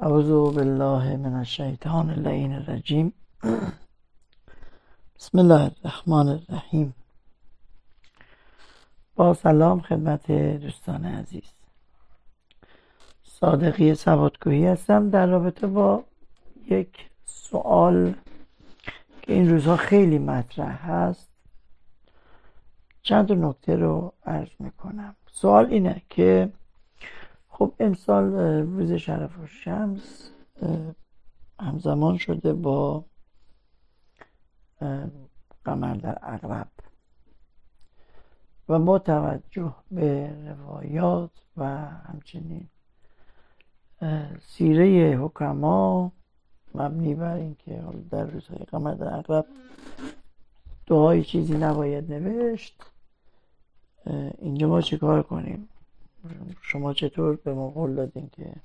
اعوذ بالله من الشیطان اللعین الرجیم. بسم الله الرحمن الرحیم. با سلام خدمت دوستان عزیز، صادقی سوادکوهی هستم در رابطه با یک سوال که این روزها خیلی مطرح هست. چند نکته رو عرض میکنم. سوال اینه که خب امسال روز شرف الشمس همزمان شده با قمر در عقرب و با توجه به روایات و همچنین سیره حکما مبنی بر اینکه در روزهای قمر در عقرب دعای چیزی نباید نوشت، اینجا ما چه کار کنیم؟ شما چطور به ما قول دادین که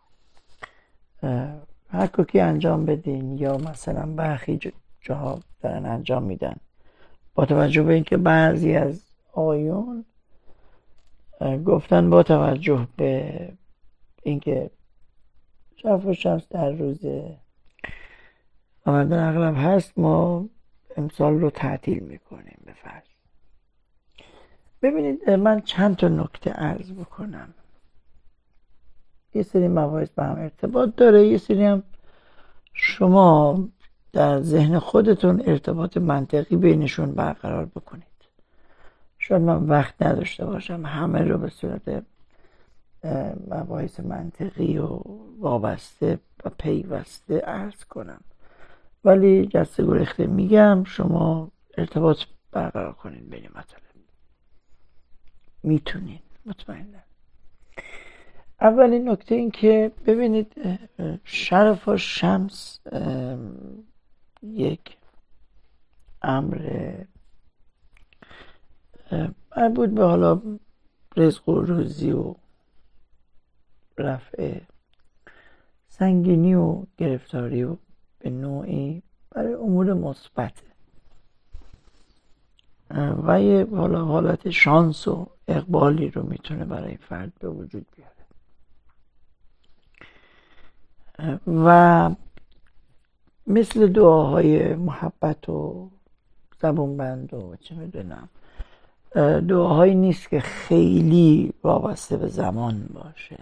حکاکی انجام بدین یا مثلا برخی جاها دارن انجام میدن، با توجه به اینکه بعضی از آقایون گفتن با توجه به اینکه شرف الشمس در روز قمر در عقرب هست ما امسال رو تعطیل میکنیم به فرض. ببینید من چند تا نکته عرض بکنم. یه سری مباحث به هم ارتباط داره، یه سری هم شما در ذهن خودتون ارتباط منطقی بینشون برقرار بکنید. شاید من وقت نداشته باشم همه رو به صورت مباحث منطقی و وابسته و پیوسته عرض کنم، ولی جسته گریخته میگم شما ارتباط برقرار کنید بین مطالب. میتونین مطمئنم. اولین نکته این که ببینید شرف الشمس یک امر مربوط به حالا رزق و روزی و رفع سنگینی و گرفتاری و به نوعی برای امور مثبت و یه حالت شانس و اقبالی رو میتونه برای فرد به وجود بیاره و مثل دعاهای محبت و زبونبند و چه میدونم دعاهایی نیست که خیلی وابسته به زمان باشه.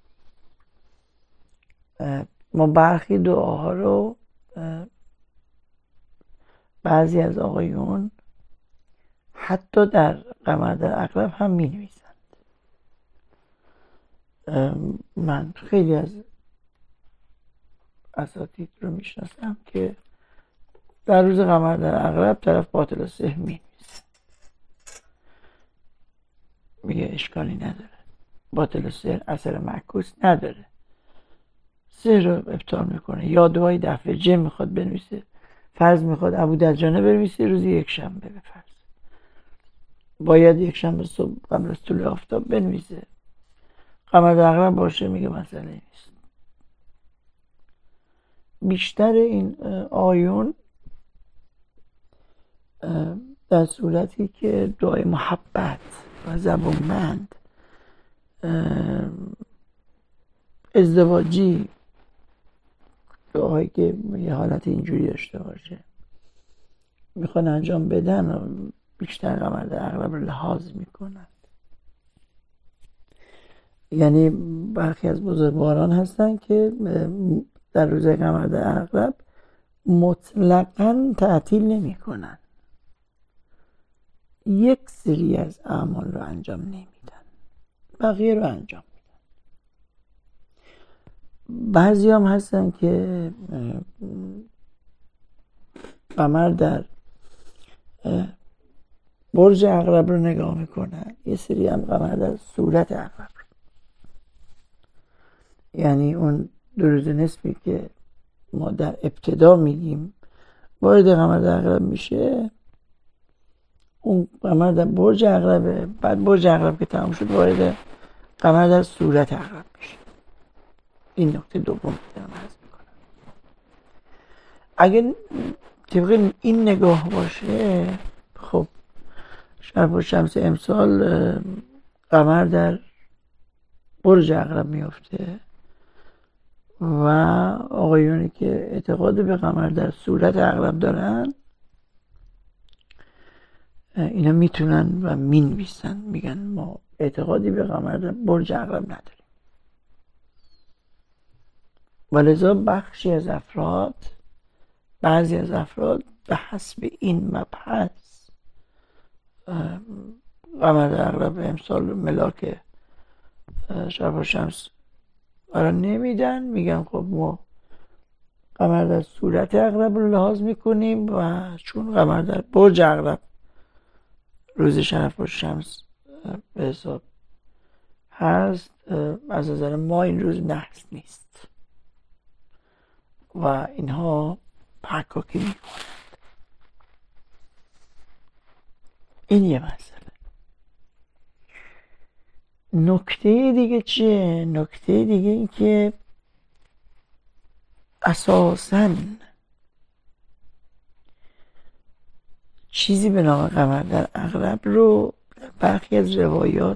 ما برخی دعاها رو بعضی از آقایون حتی در قمر در عقرب هم می نویسند. من خیلی از اساتید رو می شناسم که در روز قمر در عقرب طرف باطل السحر می نویسند. میگه اشکالی نداره، باطل السحر اثر معکوس نداره، سحر رو ابطال میکنه. یا دعای دفع جن میخواد بنویسه، فرض میخواد ابودجانه بنویسه روز یک شنبه، به فرض باید یک شنبه صبح قبل از طلوع آفتاب بنویسه، قمر در عقرب باشه میگه مسئله نیست. بیشتر این آیون در صورتی که دعای محبت و زبونبند ازدواجی دعایی که یه حالت اینجوری داشته باشه میخوان انجام بدن و بیشتر قمر در عقرب رو لحاظ میکنند. یعنی برخی از بزرگواران هستن که در روز قمر در عقرب مطلقاً تعطیل نمی کنن، یک سری از اعمال رو انجام نمیدن، بقیه رو انجام میدن. بعضی هم هستن که قمر در برج عقرب رو نگاه میکنن، یه سری هم قمر در صورت عقرب رو. یعنی اون دو روز نصفی که ما در ابتدا میگیم وارد قمر در عقرب میشه، اون قمر در برج عقربه، بعد برج عقرب که تمام شد وارد قمر در صورت عقرب میشه. این نکته دوم دارم عرض میکنم. اگه طبق این نگاه باشه، خب شرف الشمس امسال قمر در برج عقرب میفته و آقایونی که اعتقاد به قمر در صورت عقرب دارن اینا میتونن و مینویسن میگن ما اعتقادی به قمر در برج عقرب نداریم. ولذا بعضی از افراد به حسب این مبحث قمر در عقرب امسال ملاک شرف شمس قرار نمیدن، میگن خب ما قمر در صورت عقرب رو لحاظ میکنیم و چون قمر در برج عقرب روز شرف شمس به حساب هست از نظر ما این روز نحس نیست و اینها پرکاکی میکنند. این یه مسئله. نکته دیگه چیه؟ نکته دیگه این که اساساً چیزی به نام قمر در عقرب رو در برخی از روایات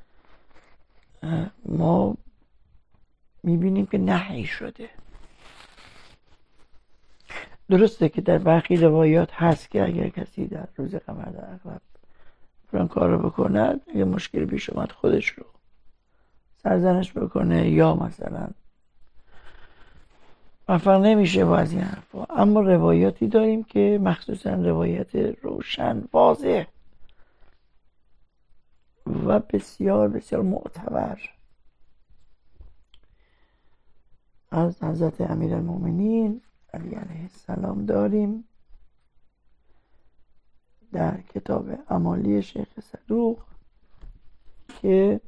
ما میبینیم که نهی شده. درسته که در برخی روایات هست که اگر کسی در روز قمر در عقرب فلان کار رو بکند، اگه مشکل پیش اومد خودش رو سرزنش بکنه یا مثلا موفق نمیشه با از این حرفا. اما روایاتی داریم که مخصوصا روایت روشن واضح و بسیار بسیار معتبر از حضرت امیرالمومنین علی علیه السلام داریم در کتاب امالی شیخ صدوق که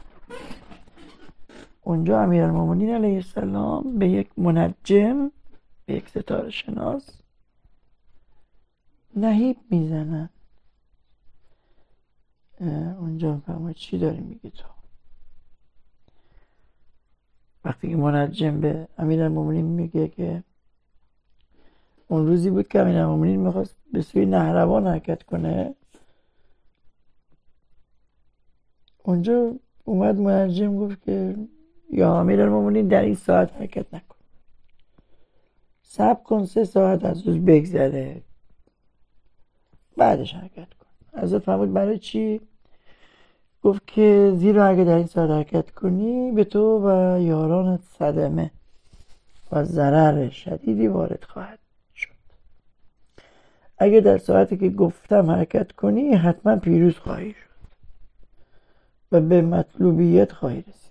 اونجا امیرالمومنین علیه السلام به یک منجم، به یک ستاره شناس نهیب میزنن. اونجا فرماید چی داری میگی تو؟ وقتی که منجم به امیرالمومنین میگه که اون روزی بود که امیرالمومنین میخواست به سوی نهروان حرکت کنه، اونجا اومد منجم گفت که یا امیرالمومنین در این ساعت حرکت نکن، صبر کن 3 ساعت از روز بگذره بعدش حرکت کن. حضرت فرمود برای چی؟ گفت که زیرا اگه در این ساعت حرکت کنی به تو و یارانت صدمه و ضرر شدیدی وارد خواهد شد. اگه در ساعتی که گفتم حرکت کنی حتما پیروز خواهی شد و به مطلوبیت خواهی رسید.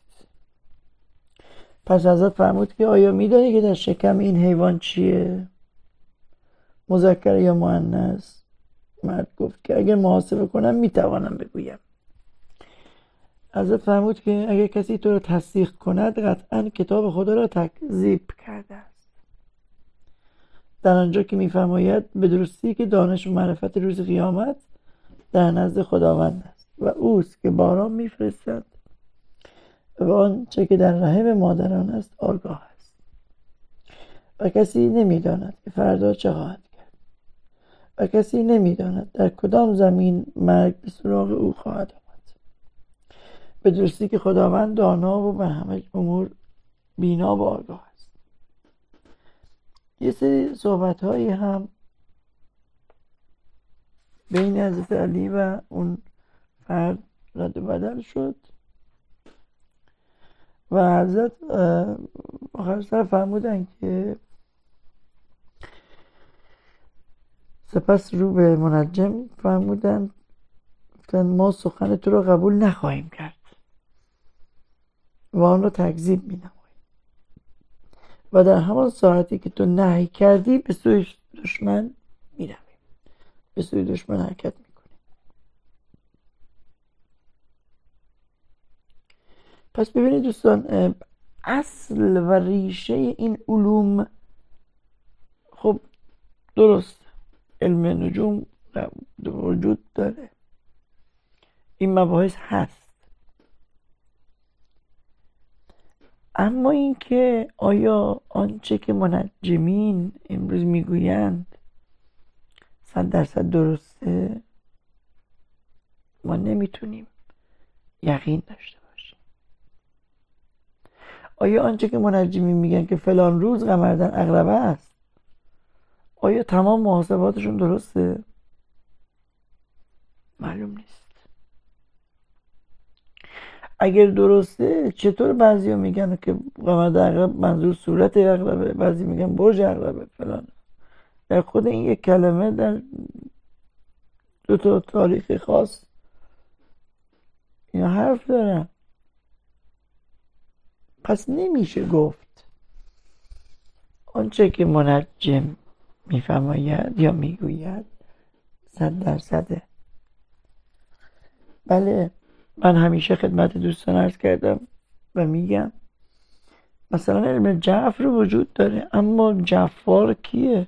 پس حضرت فرمود که آیا میدانی که در شکم این حیوان چیه؟ مذکر یا مؤنث؟ مرد گفت که اگر محاسبه کنم میتوانم بگویم. حضرت فرمود که اگر کسی تو را تصدیق کند قطعا کتاب خدا را تکذیب کرده است. در آنجا که میفرماید به درستی که دانش و معرفت روز قیامت در نزد خداوند است و اوست که باران میفرستد و آنچه که در رحم مادران است آگاه است و کسی نمیداند که فردا چه خواهد کرد و کسی نمیداند در کدام زمین مرگ به سراغ او خواهد آمد. به درستی که خداوند دانا و به همه امور بینا و آگاه است. یه سری صحبت هایی هم بین حضرت علی و اون فرد رد و بدل شد و حضرت آخر سر فرمودن که سپس رو به منجم فرمودن ما سخن تو را قبول نخواهیم کرد و آن را تکذیب می نماییم و در همان ساعتی که تو نهی کردی به سوی دشمن می رویم، به سوی دشمن حرکت می کنیم. پس ببینید دوستان، اصل و ریشه این علوم خب درست علم نجوم وجود داره، این مباحث هست، اما این که آیا آنچه که منجمین امروز میگویند 100% درسته، ما نمیتونیم یقین داشته باشیم. آیا آنچه که منجمین میگن که فلان روز قمر در عقربه است، آیا تمام محاسباتشون درسته؟ معلوم نیست. اگر درسته چطور بعضیا میگن که قمر در عقرب منظور صورت عقربه، بعضی میگن برج عقربه فلان. در خود این یک کلمه در دو تا تاریخ خاص اینا حرف دارن. پس نمیشه گفت آنچه که منجم میفرماید یا میگوید 100%. بله، من همیشه خدمت دوستان عرض کردم و میگم مثلا علم جعفر وجود داره، اما جفار کیه؟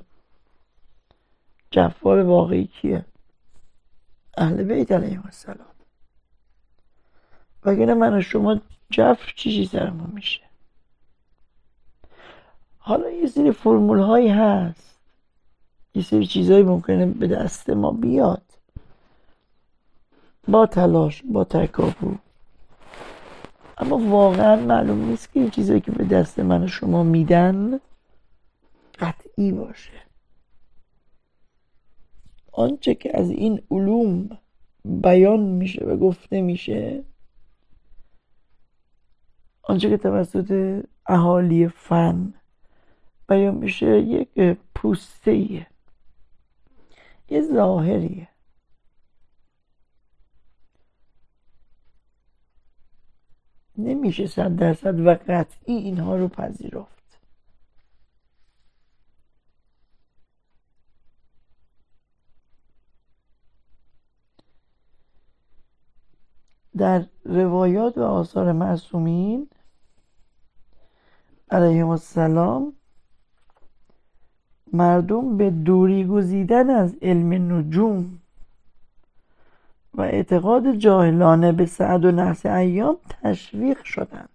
جفار واقعی کیه؟ اهل بیت علیهم السلام. وگرنه من و شما جفر چی سرمون میشه؟ حالا یه سری فرمول هایی هست، یه سری چیزهایی ممکنه به دست ما بیاد با تلاش، با تکاپو، اما واقعا معلوم نیست که این چیزایی که به دست من و شما میدن قطعی باشه. آنچه که از این علوم بیان میشه و گفته میشه، آنچه که توسط اهالی فن بیان میشه، یک پوسته‌ایه، یه ظاهریه. نمیشه 100% و قطعی اینها رو پذیرفت. در روایات و آثار معصومین علیهم السلام مردم به دوری گزیدن از علم نجوم و اعتقاد جاهلانه به سعد و نحس ایام تشویق شدند.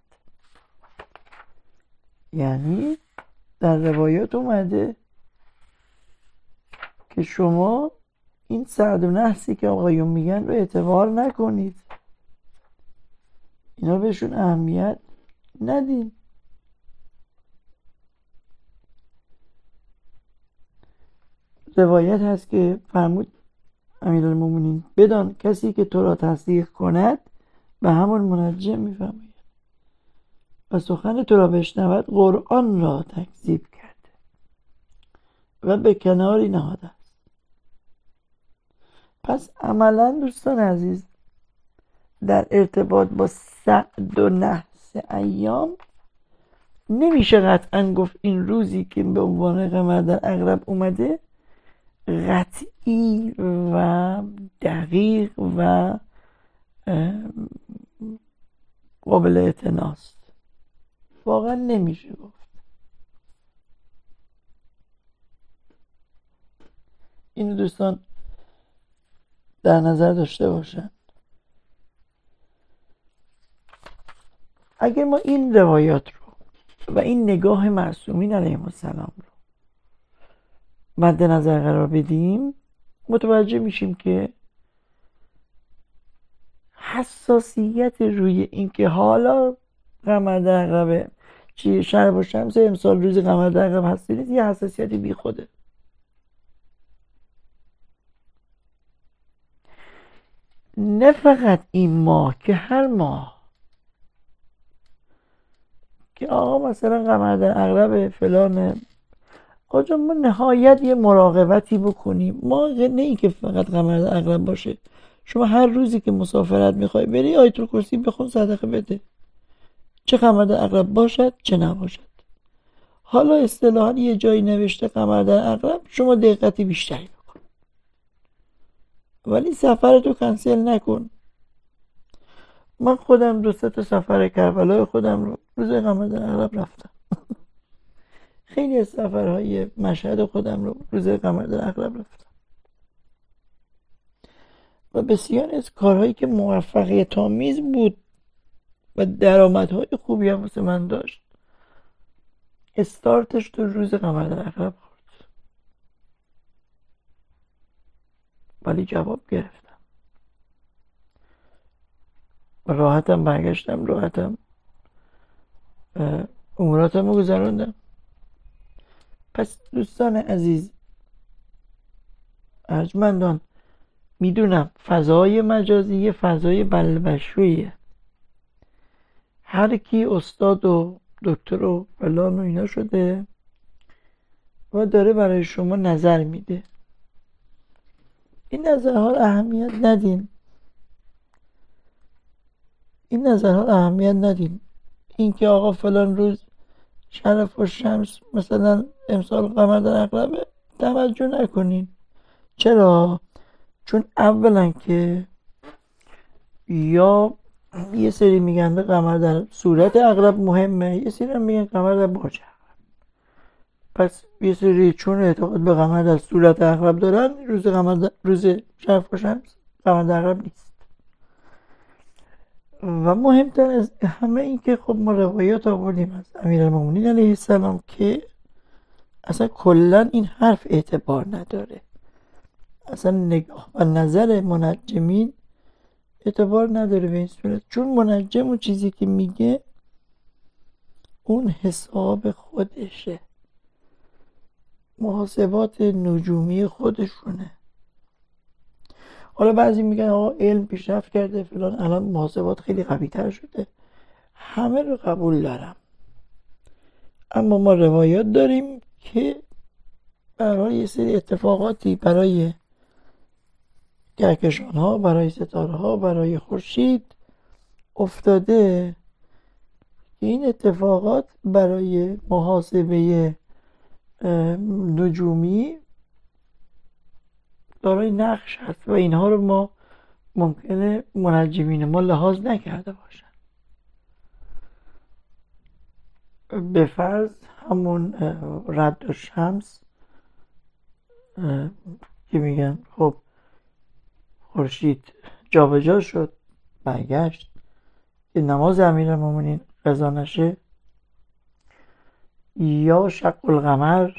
یعنی در روایات اومده که شما این سعد و نحسی که آقایون میگن رو اعتبار نکنید، اینا بهشون اهمیت ندین. روایت هست که فرمود امیرالمومنین بدان کسی که تو را تصدیق کند به همون منجم میفرماید و سخن تو را بشنود قرآن را تکذیب کرده و به کناری نهاده است. پس عملا دوستان عزیز در ارتباط با سعد و نحس ایام نمیشه قطعا گفت این روزی که به عنوان قمر در عقرب اومده قطعی و دقیق و قابل اعتناست. واقعا نمیشه گفت. این دوستان در نظر داشته باشن. اگر ما این روایات رو و این نگاه معصومین علیهم السلام رو مد نظر قرار بدیم، متوجه میشیم که حساسیت روی این که حالا قمر در عقربه چی شهر و شمس امسال روز قمر در عقرب هست نیست، یه حساسیتی بی خوده. نه فقط این ماه که هر ماه که آقا مثلا قمر در عقرب فلان، آجا ما نهایت یه مراقبتی بکنیم. ما نه ای که فقط قمر در عقرب باشه، شما هر روزی که مسافرت میخوای بری آیت الکرسی بخون، صدقه بده، چه قمر در عقرب باشد چه نباشد. حالا اصطلاحاً یه جایی نوشته قمر در عقرب، شما دقتی بیشتری بکن، ولی سفرتو کنسل نکن. من خودم 2 تا سفر کربلای خودم رو روز قمر در عقرب رفتم. خیلی از سفرهای مشهد خودم رو روز قمر در عقرب رفتم و بسیار از کارهایی که موفقیت آمیز بود و درآمدهای خوبی هم واسه من داشت، استارتش تو روز قمر در عقرب خورد. ولی جواب گرفتم، راحتم برگشتم، راحتم اموراتم رو گذراندم. پس دوستان عزیز ارجمندان، میدونم فضای مجازی یه فضای بلبشویه، هر کی استاد و دکتر و فلان و اینا شده و داره برای شما نظر میده. این نظرها اهمیت ندین، این که آقا فلان روز شرف و شمس مثلا امسال قمر در عقربه، توجه نکنین. چرا؟ چون اولا که یا یه سری میگن قمر در صورت عقرب مهمه، یه سری هم میگن قمر در برج عقرب. پس یه سری چون اعتقاد به قمر در صورت عقرب دارن، روز شرف و شمس قمر در عقرب نیست. و مهمتر از همه این که خب ما روایات آوردیم از امیرالمومنین علیه السلام که اصلا کلا این حرف اعتبار نداره، اصلا نگاه و نظر منجمین اعتبار نداره به این صورت، چون منجم و چیزی که میگه اون حساب خودشه، محاسبات نجومی خودشونه. حالا بعضی میگن آقا علم پیشرفت کرده فلان، الان محاسبات خیلی قوی تر شده، همه رو قبول دارم، اما ما روایات داریم که برای یه سری اتفاقاتی، برای کهکشان ها، برای ستاره ها، برای خورشید افتاده که این اتفاقات برای محاسبه نجومی دارای نقش هست و اینها رو ما ممکنه منجمین ما لحاظ نکرده باشن. به فرض همون رد و شمس که میگن خب خورشید جابجا شد، برگشت که نماز امیرالمومنین قضا نشه، یا شق القمر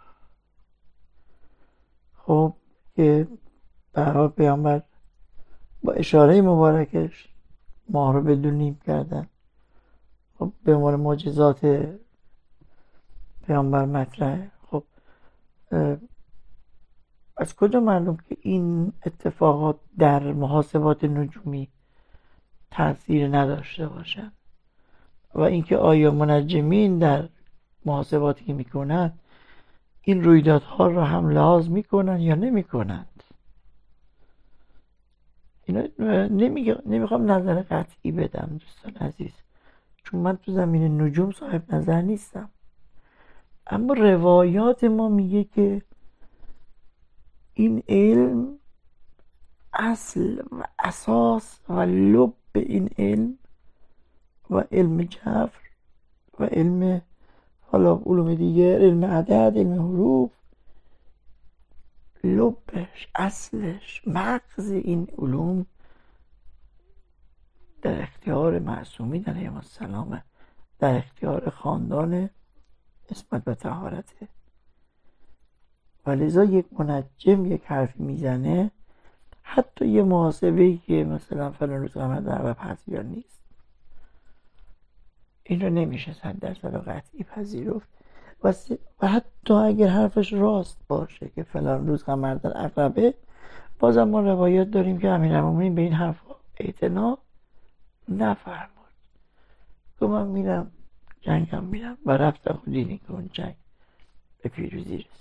خب که برای پیامبر با اشاره مبارکش ماه رو به دو نیم کردن، خب به عنوان معجزات پیامبر مطرحه. خب از کجا معلوم که این اتفاقات در محاسبات نجومی تاثیر نداشته باشن؟ و اینکه آیا منجمین در محاسباتی که میکنن این رویدادها رو هم لحاظ میکنن یا نمیکنند؟ اینا نمیخوام نظر قطعی بدم دوستان عزیز، چون من تو زمین نجوم صاحب نظر نیستم، اما روایات ما میگه که این علم، اصل و اساس و لب این علم و علم جبر و علم حالا علوم دیگه، علم عدد، علم حروف، لبش، اصلش، مغز این علوم در اختیار معصومین علیهم السلام، در اختیار خاندان عصمت و طهارته. و لذا یک منجم یک حرفی میزنه، حتی یه محاسبه‌ای که مثلا فلان روز قمر در عقرب هست یا نیست، این رو نمیشه 100% قطعی پذیرفت. و حتی اگر حرفش راست باشه که فلان روز قمر در عقربه، بازم ما روایات داریم که امیرالمومنین به این حرف اعتنا نفرمود، که من میرم جنگم میرم و رفتم و دیدین که اون جنگ به پیروزی رسید.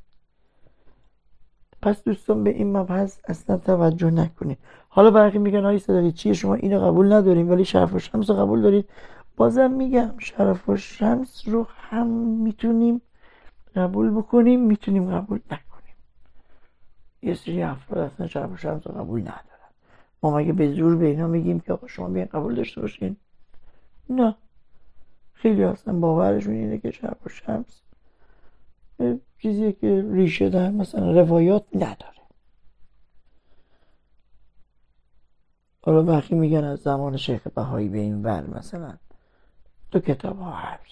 پس دوستان به این مبحث اصلا توجه نکنید. حالا برخی میگن آقای صدقی چیه شما اینو قبول نداریم ولی شرف و شمس رو قبول دارید؟ بازم میگم شرف و شمس رو هم میتونیم قبول بکنیم، میتونیم قبول نکنیم. یه سری افراد اصلا شرف و شمس رو قبول ندارن، ما مگه به زور به اینا میگیم که آقا شما بیاین قبول داشته باشین؟ نه، خیلی اصلا باورشون اینه که شرف و شمس چیزی که ریشه در مثلا روایات نداره. حالا برخی میگن از زمان شیخ بهایی به این ور مثلا 2 کتاب ها هست.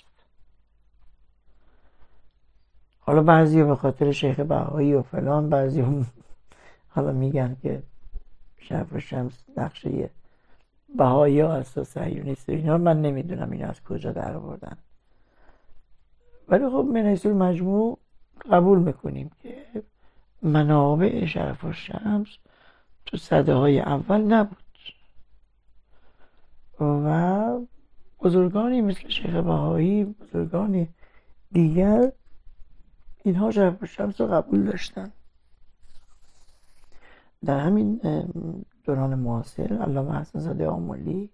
حالا بعضی به خاطر شیخ بهایی و فلان، بعضی هم حالا میگن که شرف و شمس نقشه بهایی ها اساس صهیونیست اینا من نمیدونم اینا از کجا در آوردن، ولی خب من حیث المجموع قبول میکنیم که منابع شرف الشمس تو سده های اول نبود و بزرگانی مثل شیخ بهایی، بزرگانی دیگر، اینها شرف الشمس رو قبول داشتن. در همین دوران معاصر علامه حسن زاده آملی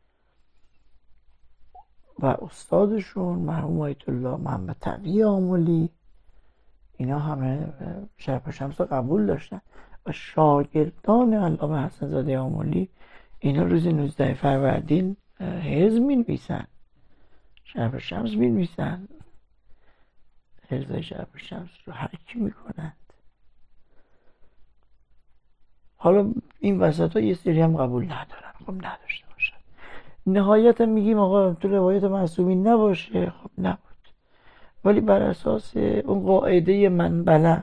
و استادشون مرحوم آیت الله محمد تقی آملی، اینا همه شرف الشمس رو قبول داشتن و شاگردان علامه حسن زاده آملی اینا روز 19 فروردین حزب می‌نویسن، شرف الشمس می‌نویسن، حزب شرف الشمس رو حک میکنند. حالا این وسط ها یه سری هم قبول ندارن، خب نداشته باشن. نهایت میگیم آقا تو روایت معصومین نباشه، خب نبود، ولی بر اساس اون قاعده من بلغ،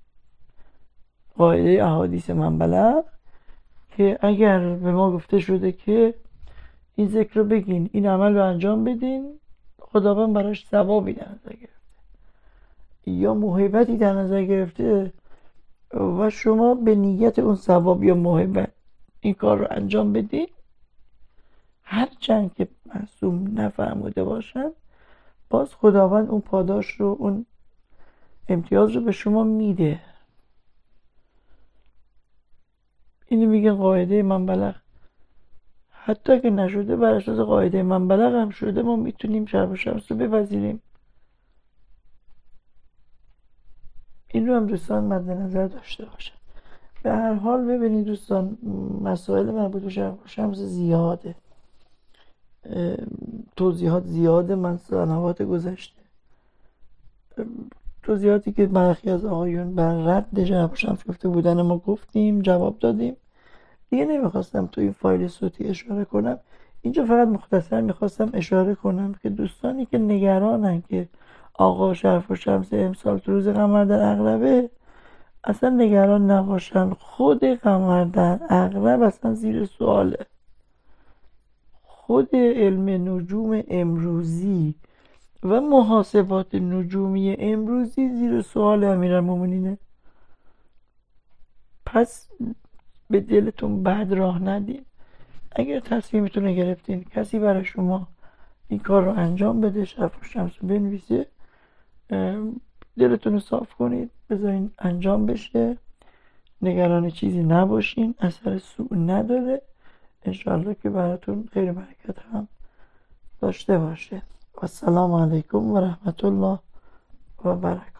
قاعده احادیث من بلغ، که اگر به ما گفته شده که این ذکر رو بگین، این عمل رو انجام بدین، خداوند براش ثوابی در نظر گرفته یا موهبتی در نظر گرفته و شما به نیت اون ثواب یا موهبت این کار رو انجام بدین، هرچند که معصوم نفهموده باشن، باز خداوند اون پاداش رو، اون امتیاز رو به شما میده. اینو میگه قاعده من بلغ. حتی که نشده بر اساس قاعده من بلغ هم شده، ما میتونیم شرف الشمس رو بپذیریم. این رو هم دوستان مد نظر داشته باشن. به هر حال ببینید دوستان، مسائل مربوط به شرف الشمس زیاده، توضیحات زیاده. من سنوات گذشته توضیحاتی که برخی از آقایون بر رد شرف الشمس گفته بودن ما گفتیم، جواب دادیم، دیگه نمیخواستم تو این فایل صوتی اشاره کنم. اینجا فقط مختصر میخواستم اشاره کنم که دوستانی که نگرانن که آقا شرف الشمس امسال تو روز قمر در عقربه، اصلا نگران نباشن. خود قمر در عقرب اصلا زیر سواله. خود علم نجوم امروزی و محاسبات نجومی امروزی زیر سوال امیرالمومنینه. پس به دلتون بد راه ندین. اگر تصمیمتون رو گرفتین کسی برای شما این کار رو انجام بده، شرف الشمس رو بنویسه، دلتون رو صاف کنید، بذارین انجام بشه، نگران چیزی نباشین، اثر سوء نداره، انشاءالله که براتون خیر برکت هم داشته باشه. و السلام علیکم و رحمت الله و برکاته.